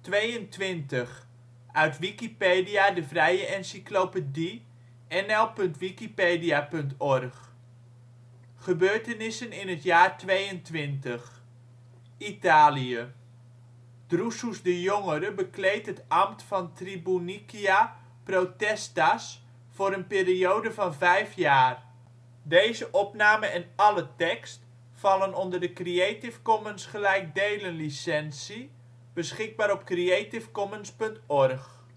22, uit Wikipedia, de vrije encyclopedie. nl.wikipedia.org. Gebeurtenissen in het jaar 22. Italië: Drusus de Jongere bekleedt het ambt van tribuniciua potestas voor een periode van 5 jaar. Plaatsen in de gemeente Creative Commons. Foto 's Ingang van het Nieuwe Kerkhof, Utrecht. Portaal Nederland. Beluister (info) Creative Commons. Creative Commons. Algemeen Inwoners (1-1-2006) 3100 Portaal Nederland. Beluister (info)